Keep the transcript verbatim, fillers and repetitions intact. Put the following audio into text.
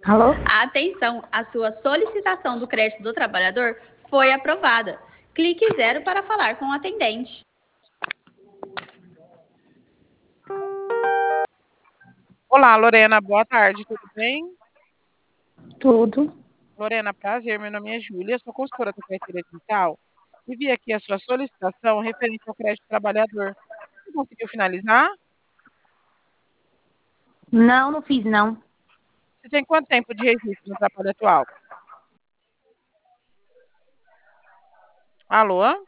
Alô? Atenção, a sua solicitação do crédito do trabalhador foi aprovada. Clique zero para falar com o atendente. Olá, Lorena, boa tarde, tudo bem? Tudo. Lorena, prazer, meu nome é Júlia, sou consultora da carteira digital e vi aqui a sua solicitação referente ao crédito trabalhador. Você conseguiu finalizar? Não, não fiz, não. Você tem quanto tempo de registro no trabalho atual? Alô?